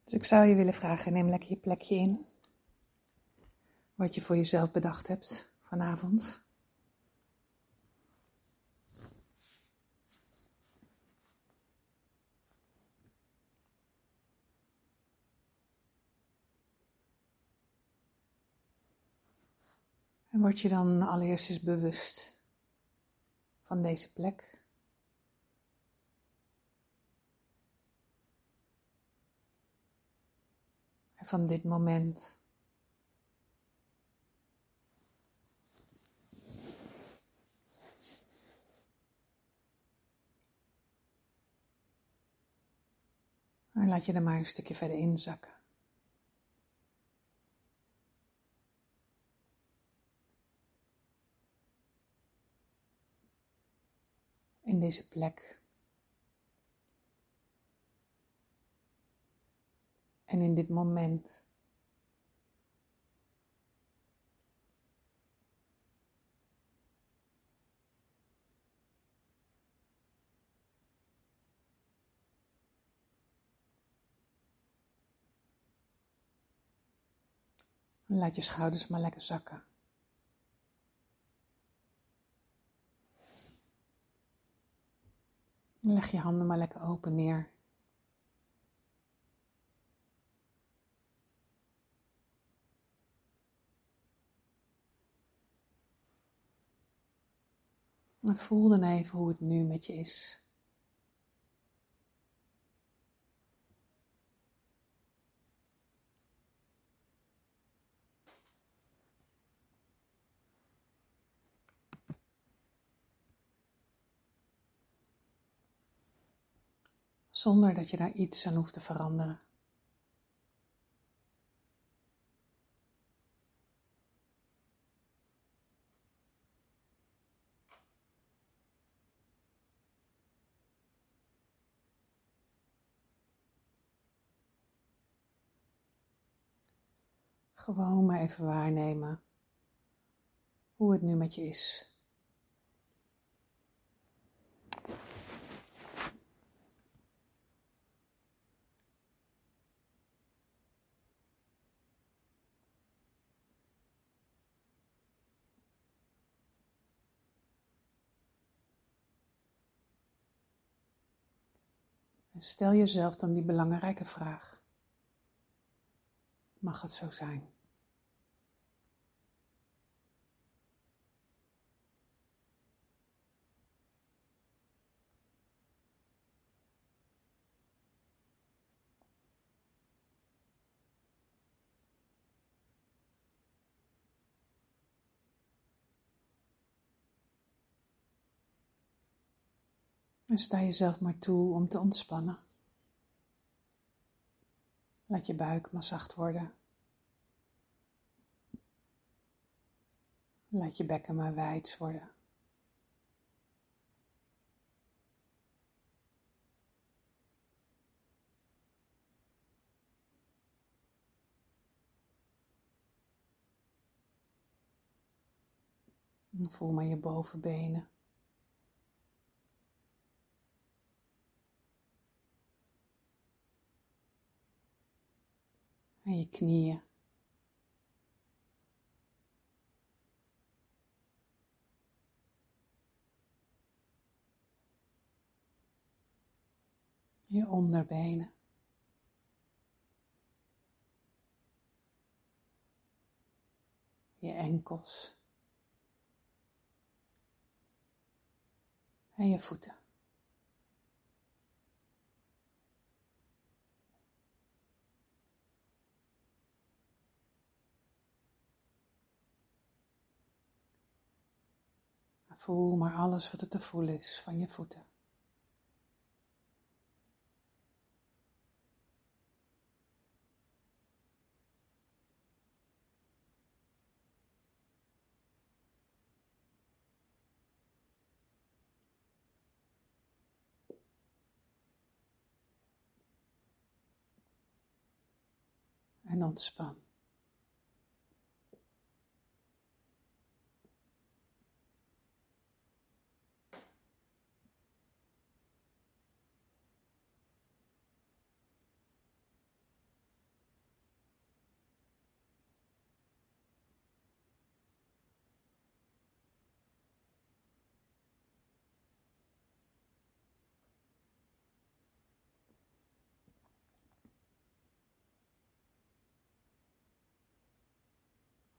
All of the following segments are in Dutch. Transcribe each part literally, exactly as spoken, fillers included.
Dus ik zou je willen vragen, neem lekker je plekje in. Wat je voor jezelf bedacht hebt vanavond. En word je dan allereerst eens bewust van deze plek. En van dit moment. En laat je er maar een stukje verder inzakken. In deze plek. En in dit moment. En laat je schouders maar lekker zakken. En leg je handen maar lekker open neer. En voel dan even hoe het nu met je is. Zonder dat je daar iets aan hoeft te veranderen. Gewoon maar even waarnemen hoe het nu met je is. En stel jezelf dan die belangrijke vraag. Mag het zo zijn? En sta jezelf maar toe om te ontspannen. Laat je buik maar zacht worden. Laat je bekken maar wijd worden. En voel maar je bovenbenen. En je knieën. Je onderbenen. Je enkels. En je voeten. Voel maar alles wat er te voelen is van je voeten. En ontspan.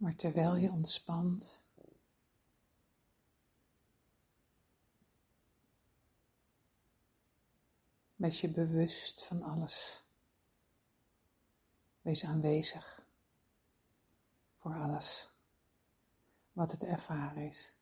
Maar terwijl je ontspant, wees je bewust van alles. Wees aanwezig voor alles wat er te ervaren is.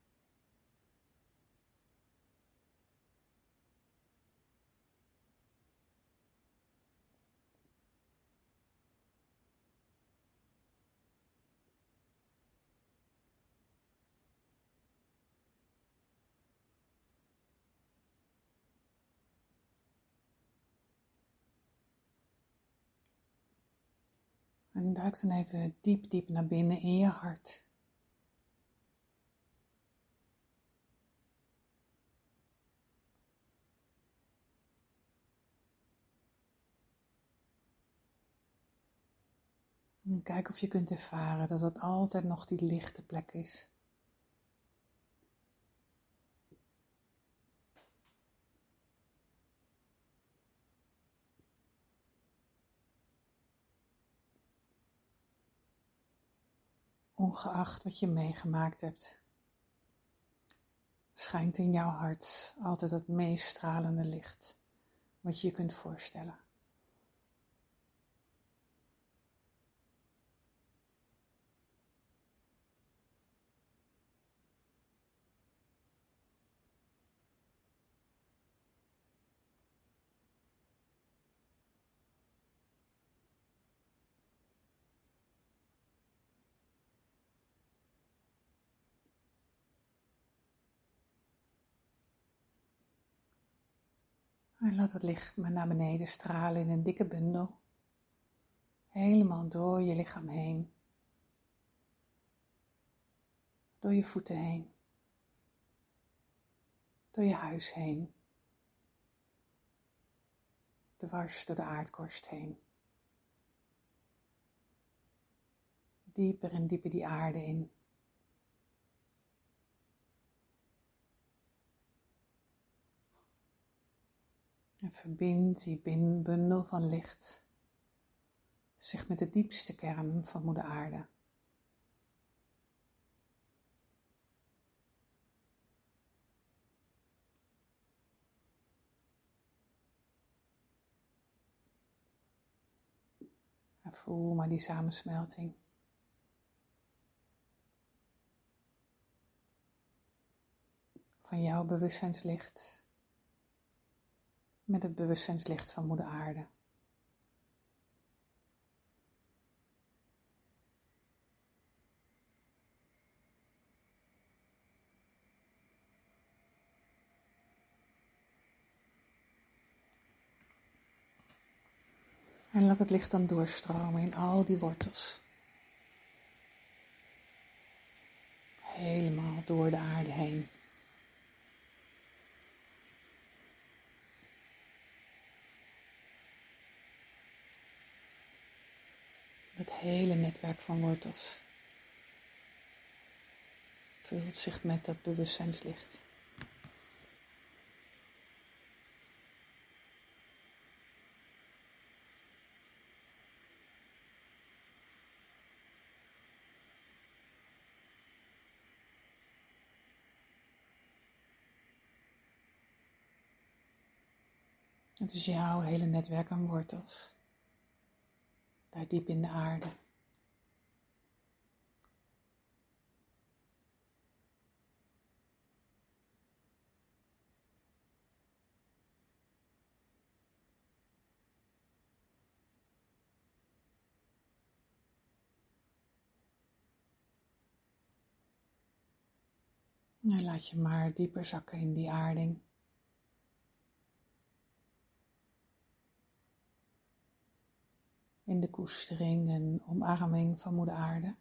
En duik dan even diep, diep naar binnen in je hart. En kijk of je kunt ervaren dat het altijd nog die lichte plek is. Ongeacht wat je meegemaakt hebt, schijnt in jouw hart altijd het meest stralende licht wat je je kunt voorstellen. En laat het licht maar naar beneden stralen in een dikke bundel. Helemaal door je lichaam heen. Door je voeten heen. Door je huis heen. Dwars door de aardkorst heen. Dieper en dieper die aarde in. En verbind die bundel van licht zich met de diepste kern van moeder aarde. En voel maar die samensmelting. Van jouw bewustzijnslicht met het bewustzijnslicht van moeder aarde. En laat het licht dan doorstromen in al die wortels. Helemaal door de aarde heen. Het hele netwerk van wortels vult zich met dat bewustzijnslicht. Het is jouw hele netwerk aan wortels. Daar diep in de aarde. En laat je maar dieper zakken in die aarding. In de koestering en omarming van moeder aarde.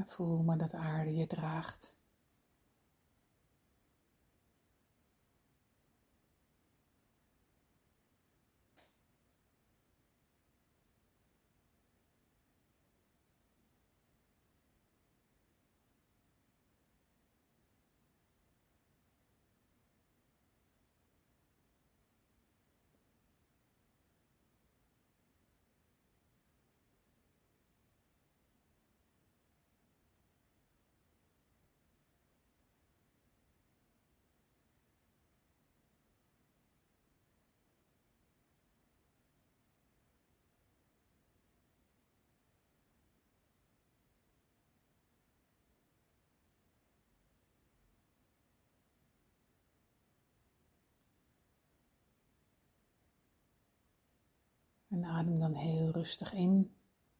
En voel maar dat de aarde je draagt. En adem dan heel rustig in.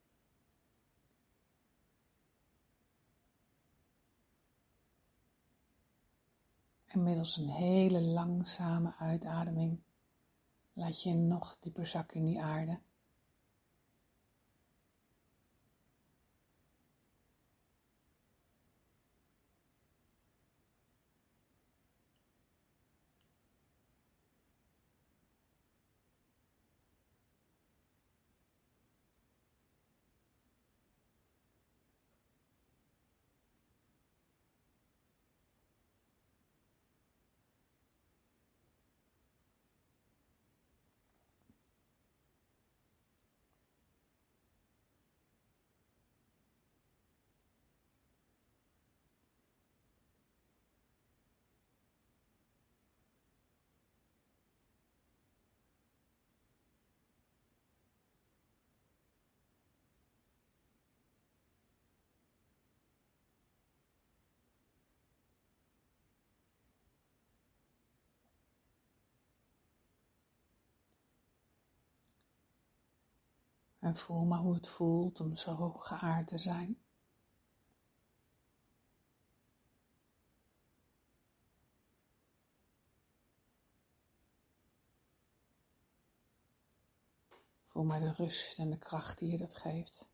En middels een hele langzame uitademing laat je je nog dieper zakken in die aarde. En voel maar hoe het voelt om zo geaard te zijn. Voel maar de rust en de kracht die je dat geeft.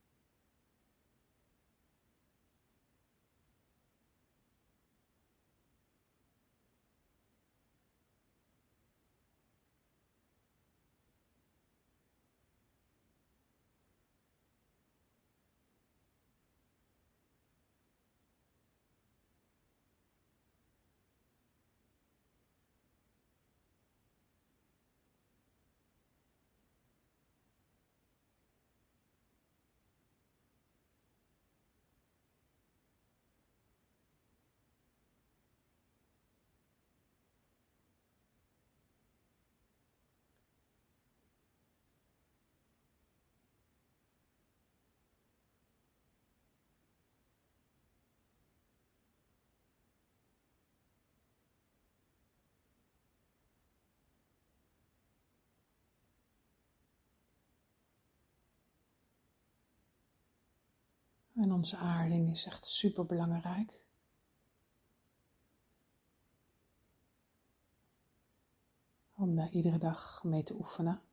En onze aarding is echt super belangrijk. Om daar iedere dag mee te oefenen.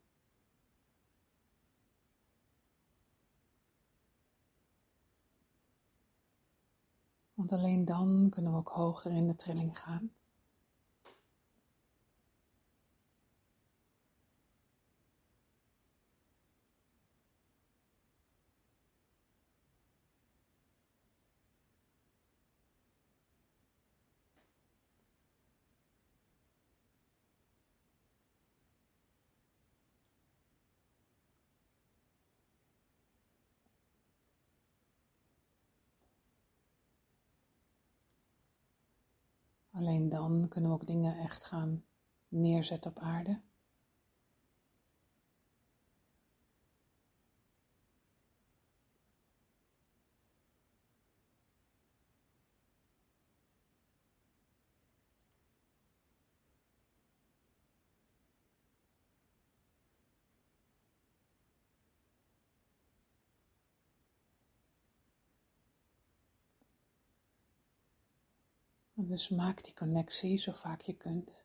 Want alleen dan kunnen we ook hoger in de trilling gaan. Alleen dan kunnen we ook dingen echt gaan neerzetten op aarde. Dus maak die connectie zo vaak je kunt.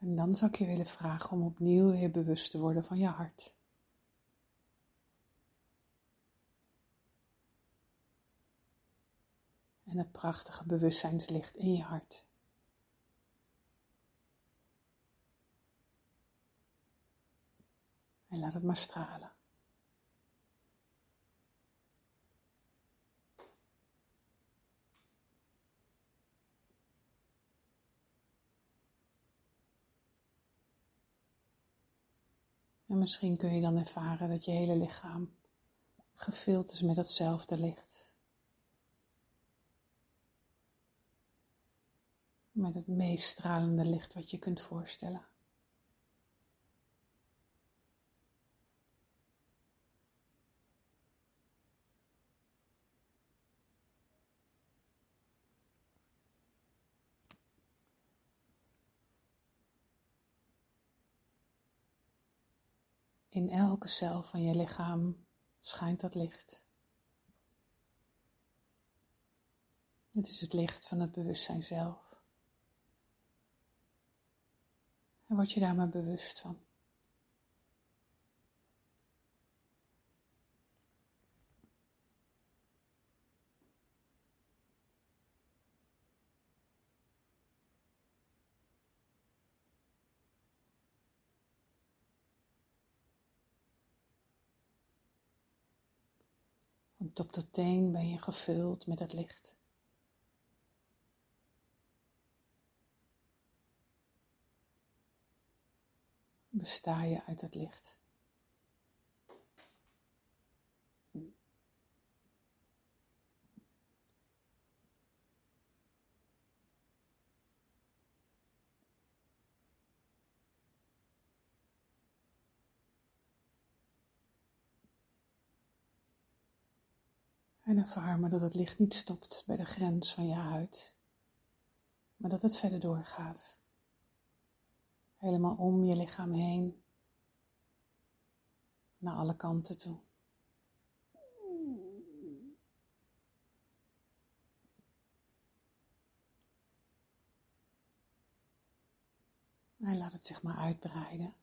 En dan zou ik je willen vragen om opnieuw weer bewust te worden van je hart. En het prachtige bewustzijnslicht in je hart. En laat het maar stralen. En misschien kun je dan ervaren dat je hele lichaam gevuld is met datzelfde licht. Met het meest stralende licht wat je kunt voorstellen. In elke cel van je lichaam schijnt dat licht. Het is het licht van het bewustzijn zelf. En word je daar maar bewust van. Van top tot teen ben je gevuld met het licht. Besta je uit het licht. En ervaar maar dat het licht niet stopt bij de grens van je huid, maar dat het verder doorgaat. Helemaal om je lichaam heen, naar alle kanten toe. En laat het zich maar uitbreiden.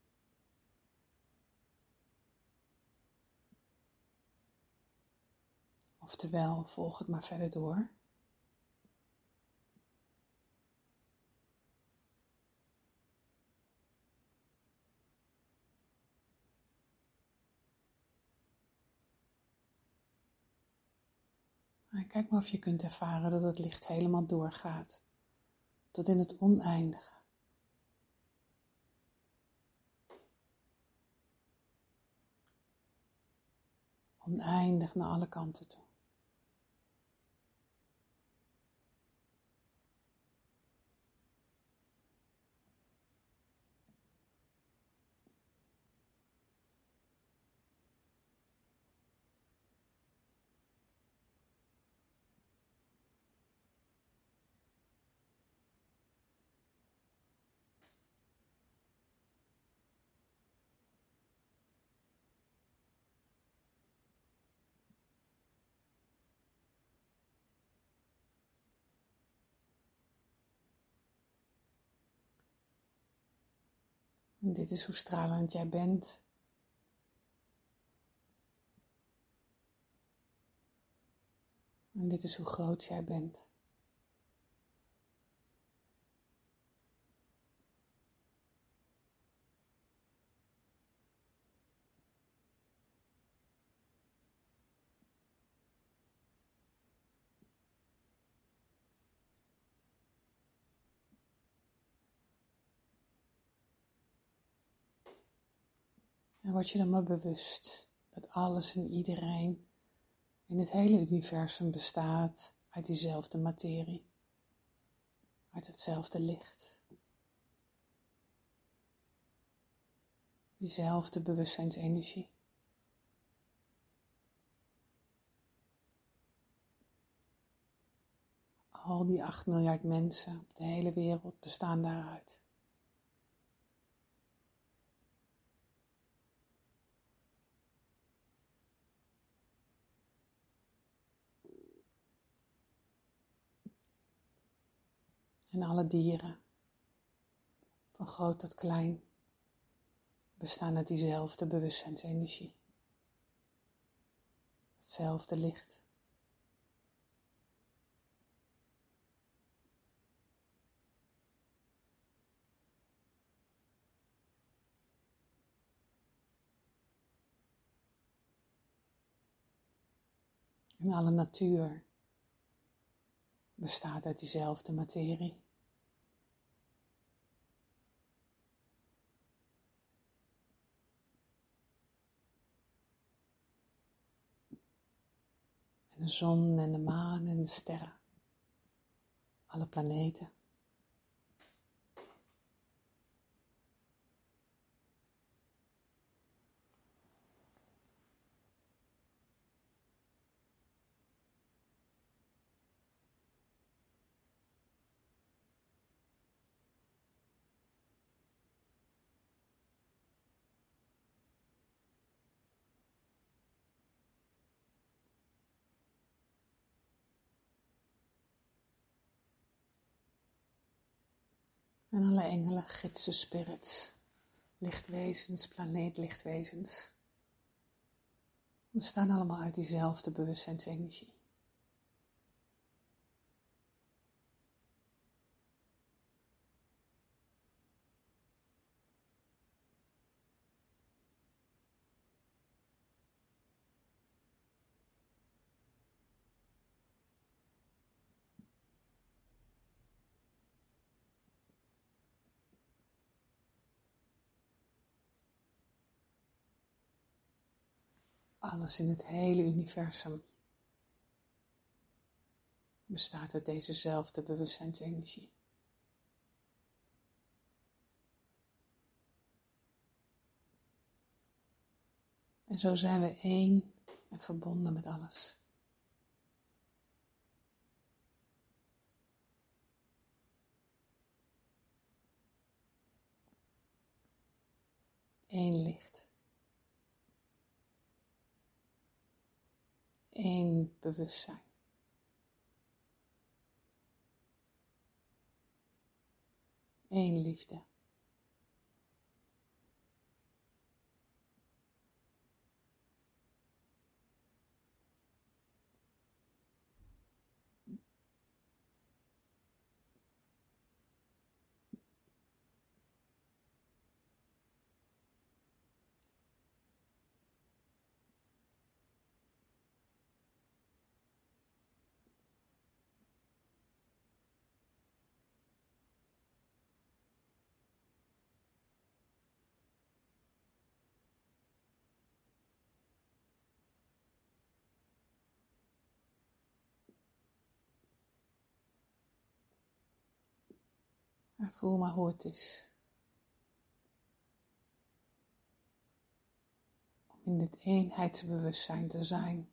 Oftewel, volg het maar verder door. En kijk maar of je kunt ervaren dat het licht helemaal doorgaat, tot in het oneindige. Oneindig naar alle kanten toe. En dit is hoe stralend jij bent. En dit is hoe groot jij bent. En word je dan maar bewust dat alles en iedereen in het hele universum bestaat uit diezelfde materie, uit hetzelfde licht. Diezelfde bewustzijnsenergie. Al die acht miljard mensen op de hele wereld bestaan daaruit. En alle dieren, van groot tot klein, bestaan uit diezelfde bewustzijnsenergie. Hetzelfde licht. En alle natuur bestaat uit diezelfde materie. En de zon en de maan en de sterren. Alle planeten. En alle engelen, gidsen, spirits, lichtwezens, planeetlichtwezens, bestaan allemaal uit diezelfde bewustzijnsenergie. Alles in het hele universum bestaat uit dezezelfde bewustzijnsenergie. En zo zijn we één en verbonden met alles. Eén licht. Eén bewustzijn. Eén liefde. En voel maar hoe het is om in dit eenheidsbewustzijn te zijn.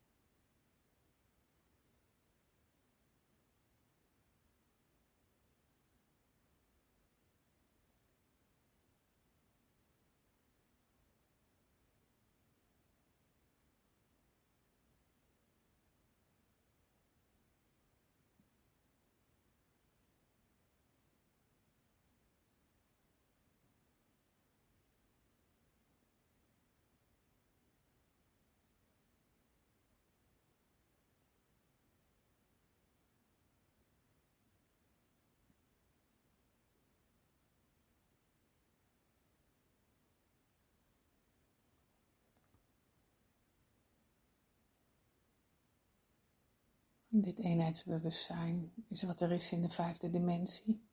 Dit eenheidsbewustzijn is wat er is in de vijfde dimensie.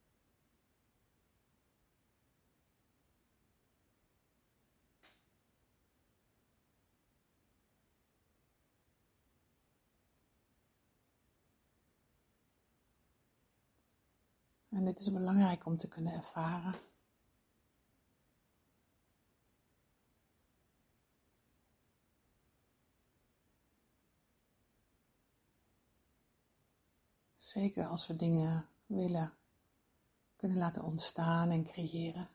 En dit is belangrijk om te kunnen ervaren. Zeker als we dingen willen kunnen laten ontstaan en creëren.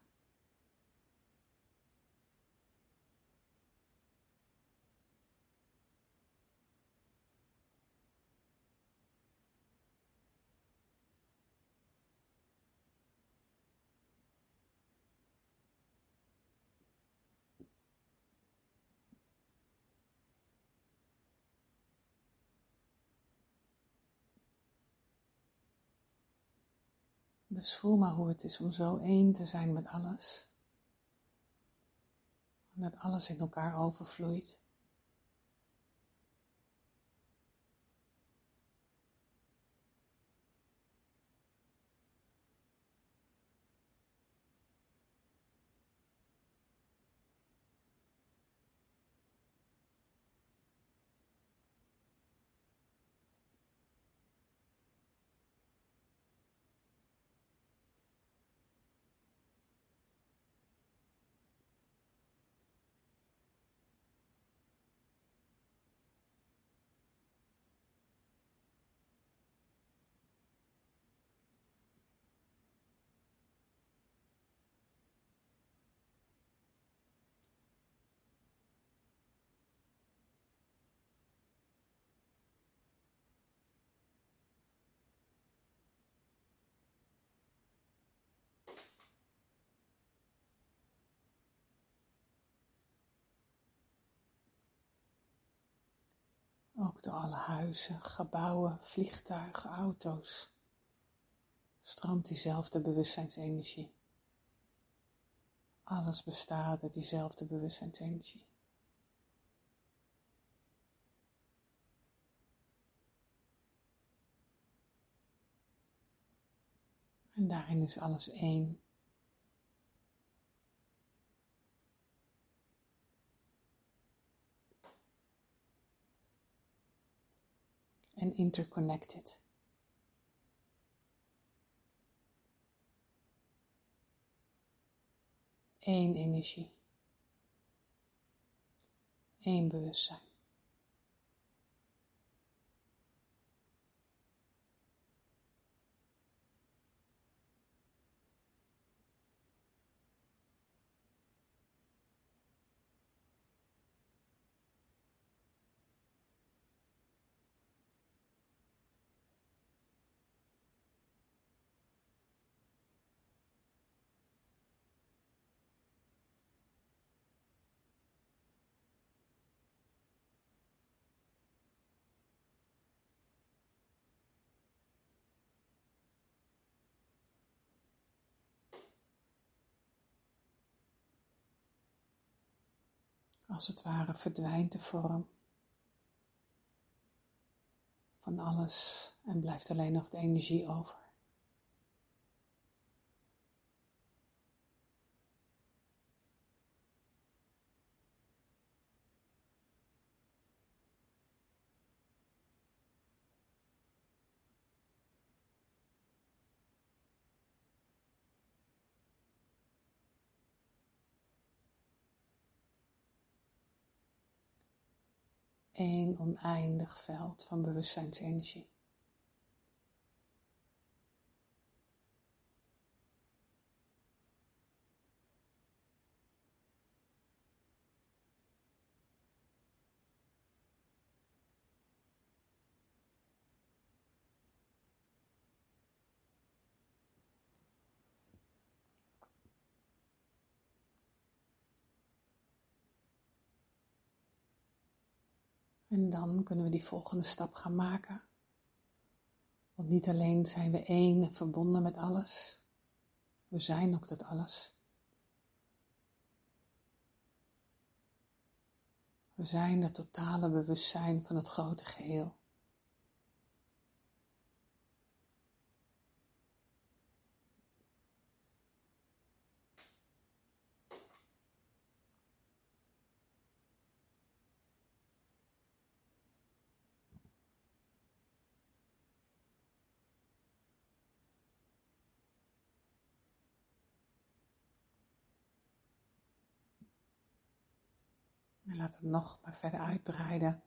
Dus voel maar hoe het is om zo één te zijn met alles. En dat alles in elkaar overvloeit. Ook door alle huizen, gebouwen, vliegtuigen, auto's stroomt diezelfde bewustzijnsenergie. Alles bestaat uit diezelfde bewustzijnsenergie. En daarin is alles één. En interconnected. Eén energie. Eén bewustzijn. Als het ware verdwijnt de vorm van alles en blijft alleen nog de energie over. Eén oneindig veld van bewustzijnsenergie. En dan kunnen we die volgende stap gaan maken. Want niet alleen zijn we één en verbonden met alles. We zijn ook dat alles. We zijn het totale bewustzijn van het grote geheel. En laat het nog maar verder uitbreiden.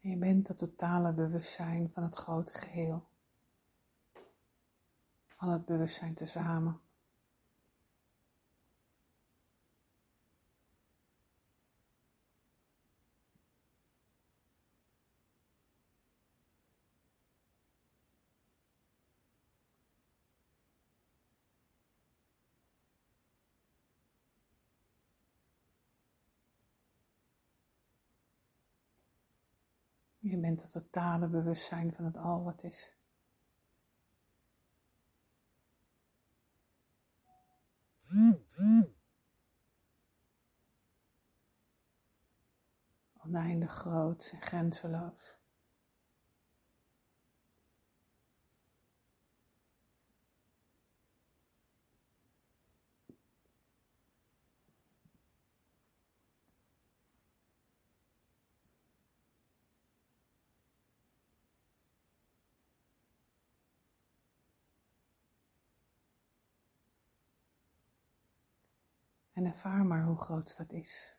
En je bent het totale bewustzijn van het grote geheel. Al het bewustzijn tezamen. Je bent het totale bewustzijn van het al wat is. Oneindig groot en grenzeloos. En ervaar maar hoe groot dat is.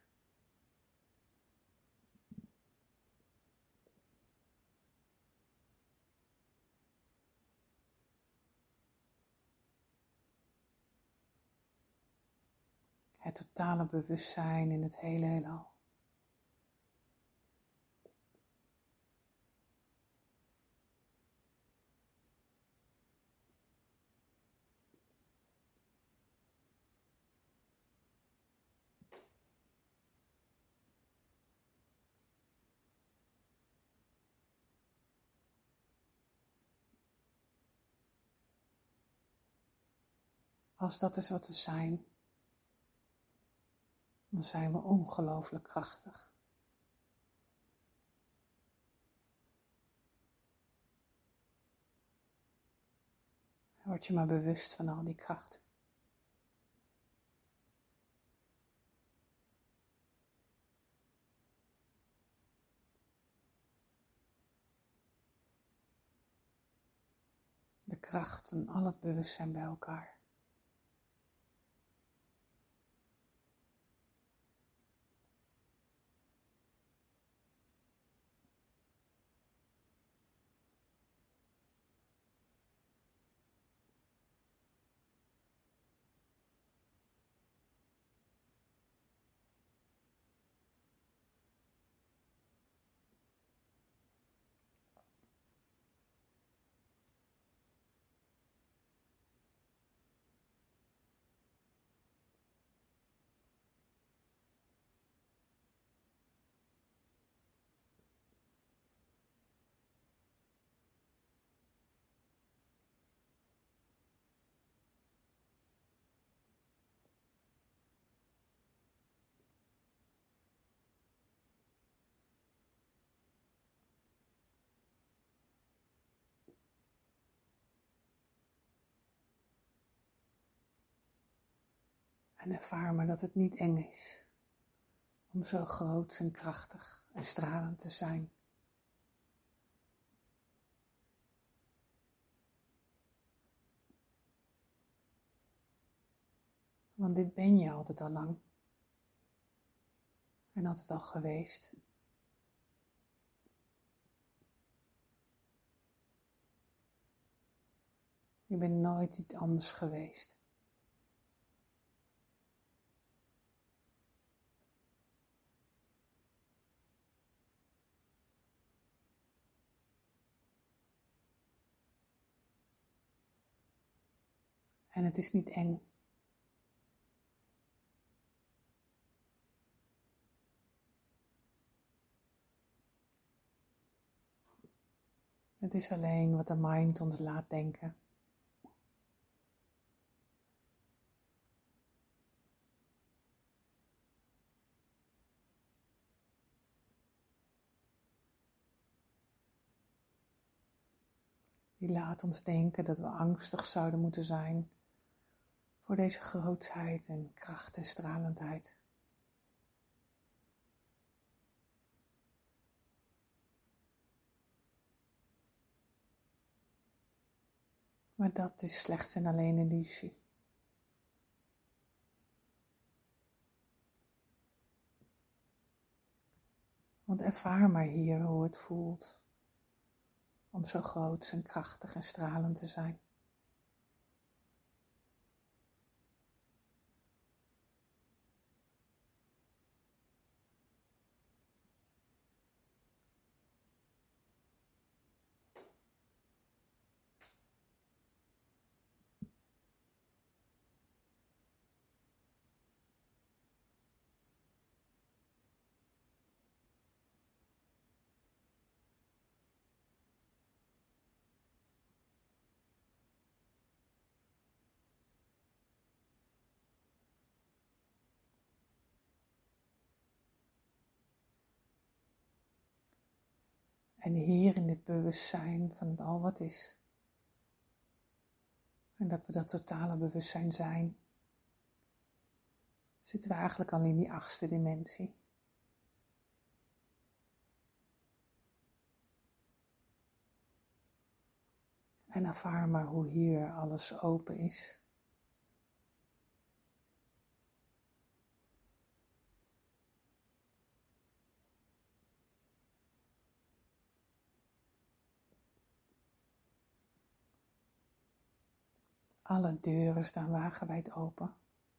Het totale bewustzijn in het hele heelal. Als dat is wat we zijn, dan zijn we ongelooflijk krachtig. Word je maar bewust van al die kracht. De kracht van al het bewustzijn bij elkaar. En ervaar maar dat het niet eng is om zo groot en krachtig en stralend te zijn. Want dit ben je altijd al lang. En altijd al geweest. Je bent nooit iets anders geweest. En het is niet eng. Het is alleen wat de mind ons laat denken. Die laat ons denken dat we angstig zouden moeten zijn voor deze grootsheid en kracht en stralendheid. Maar dat is slechts en alleen een illusie. Want ervaar maar hier hoe het voelt om zo groot en krachtig en stralend te zijn. En hier in dit bewustzijn van het al wat is. En dat we dat totale bewustzijn zijn. Zitten we eigenlijk al in die achtste dimensie. En ervaar maar hoe hier alles open is. Alle deuren staan wagenwijd open.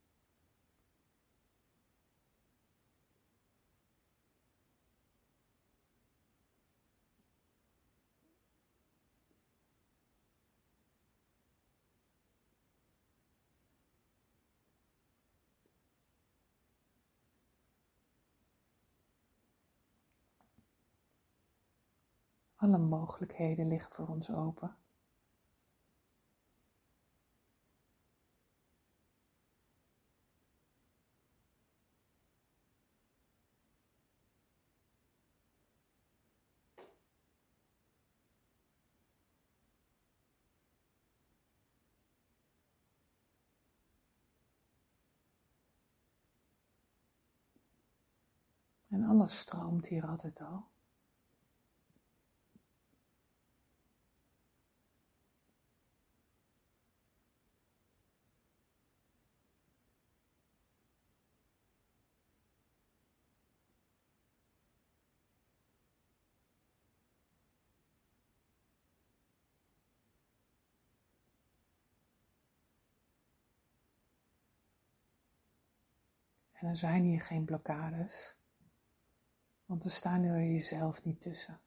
Alle mogelijkheden liggen voor ons open. En alles stroomt hier altijd al. En er zijn hier geen blokkades, want er staan er jezelf niet tussen.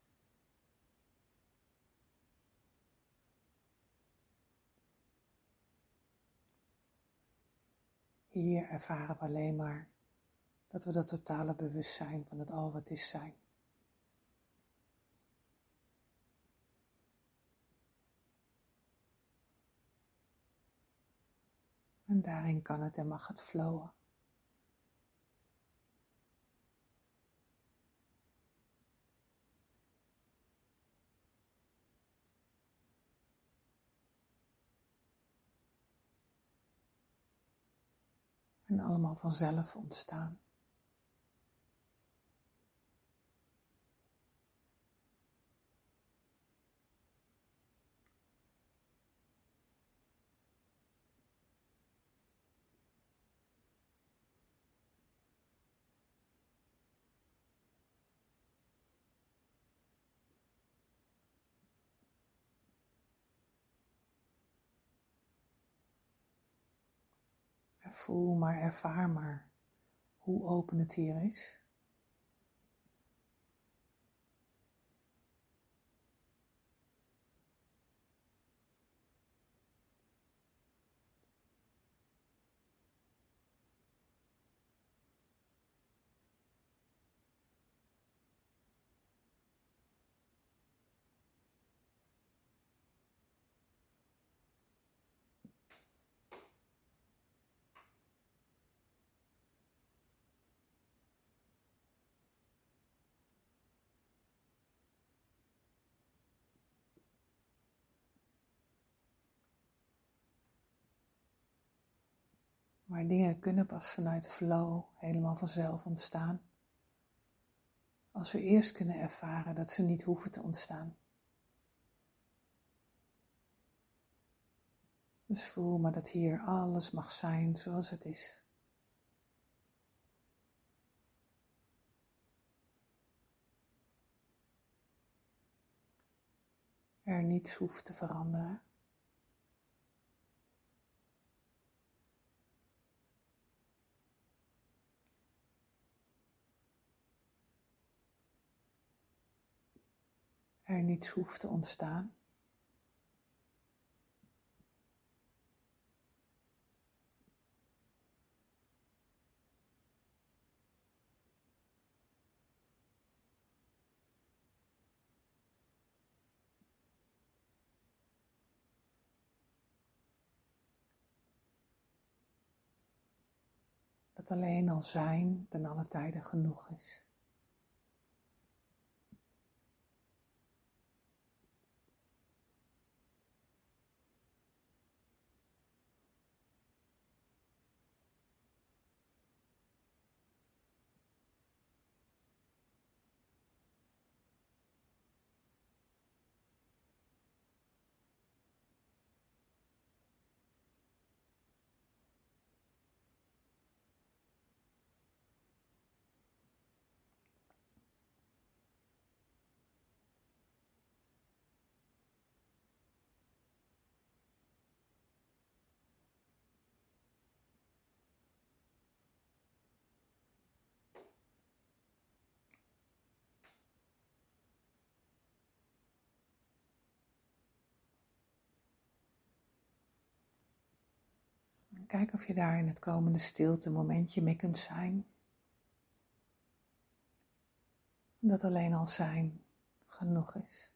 Hier ervaren we alleen maar dat we dat totale bewustzijn van het al wat is zijn. En daarin kan het en mag het flowen. En allemaal vanzelf ontstaan. Voel maar, ervaar maar hoe open het hier is. Maar dingen kunnen pas vanuit flow helemaal vanzelf ontstaan. Als we eerst kunnen ervaren dat ze niet hoeven te ontstaan. Dus voel maar dat hier alles mag zijn zoals het is. niets hoeft te veranderen. Er niets hoeft te ontstaan. Dat alleen al zijn ten alle tijden genoeg is. Kijk of je daar in het komende stilte momentje mee kunt zijn. Dat alleen al zijn genoeg is.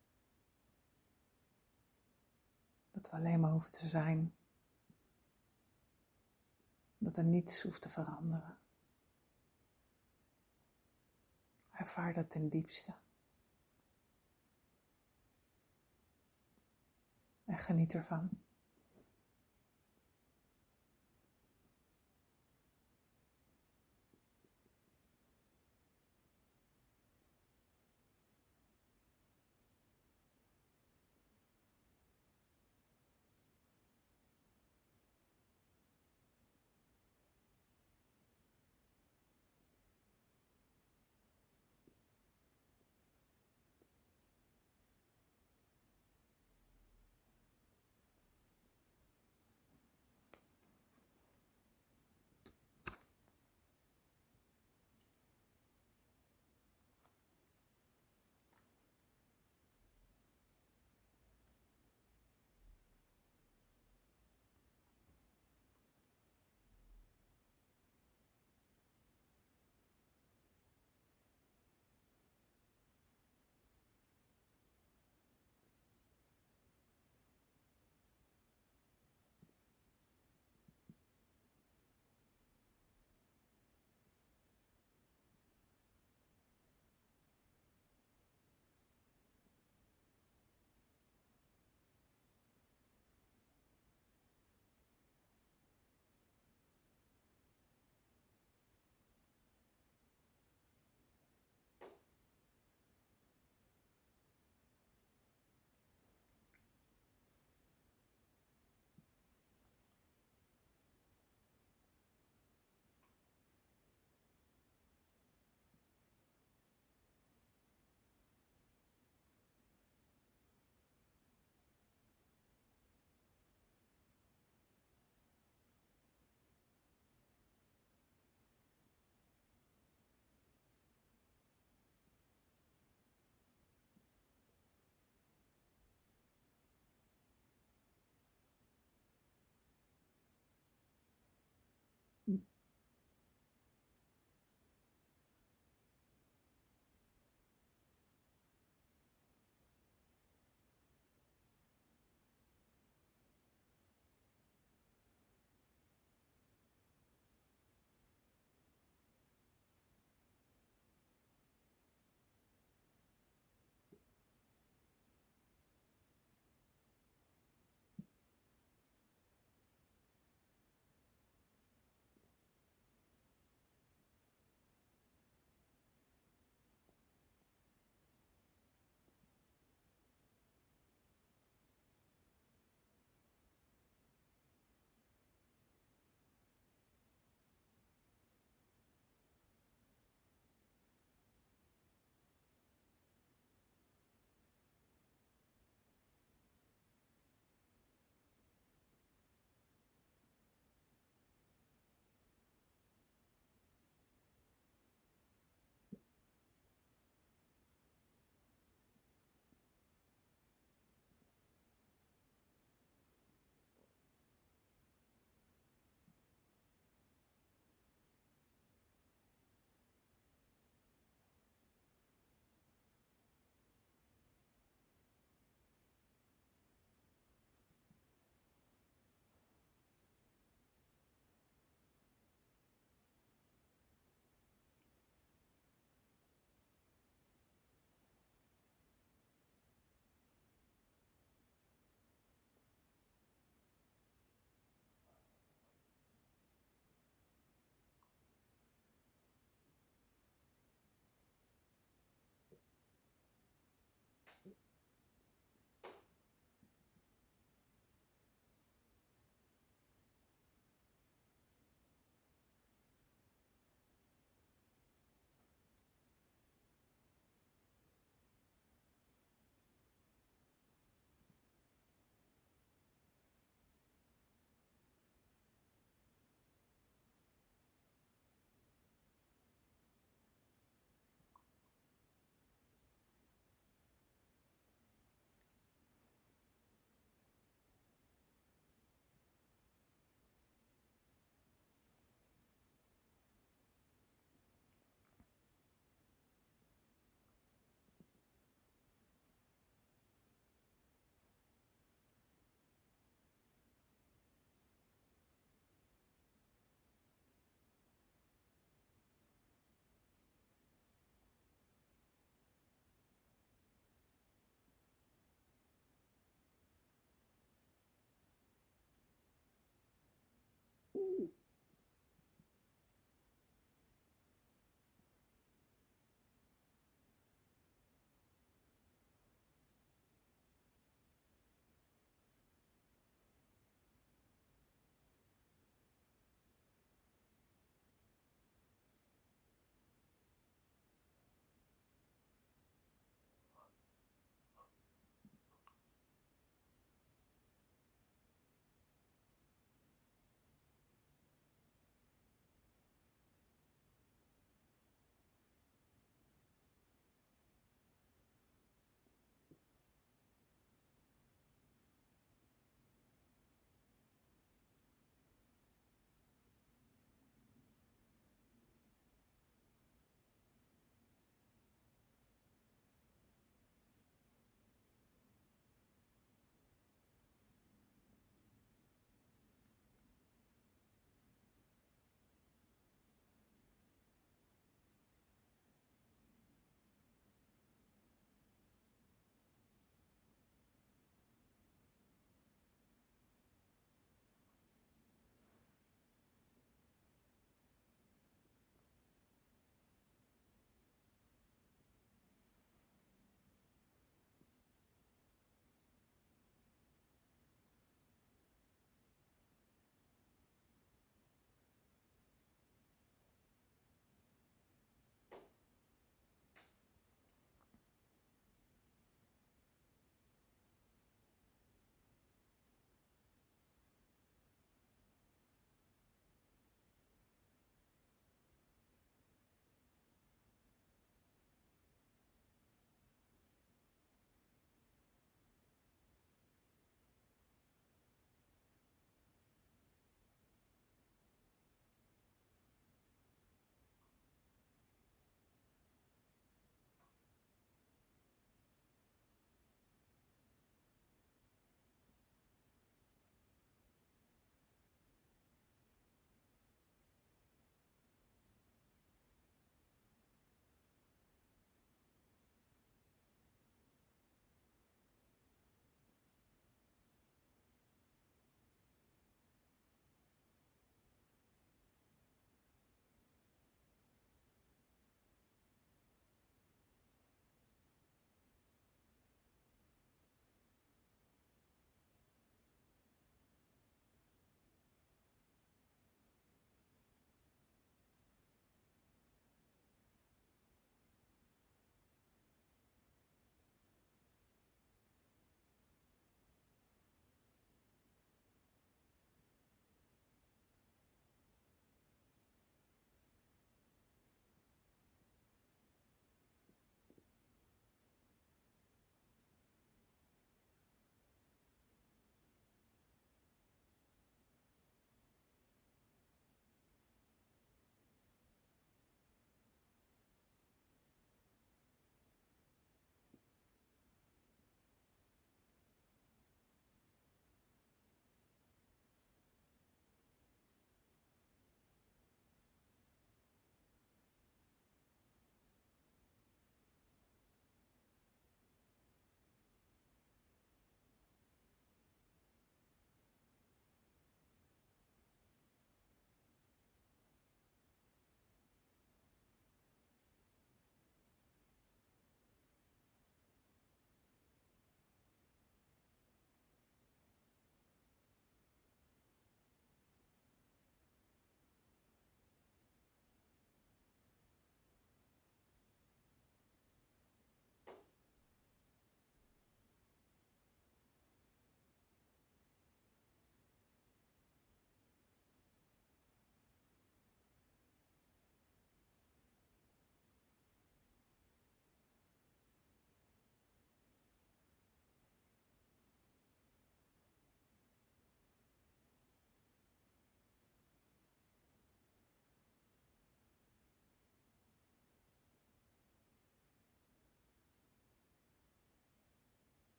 Dat we alleen maar hoeven te zijn. Dat er niets hoeft te veranderen. Ervaar dat ten diepste. En geniet ervan.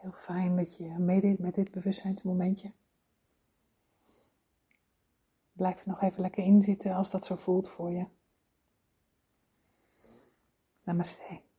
Heel fijn dat je meedeed met dit bewustzijnsmomentje. Blijf er nog even lekker in zitten als dat zo voelt voor je. Namaste.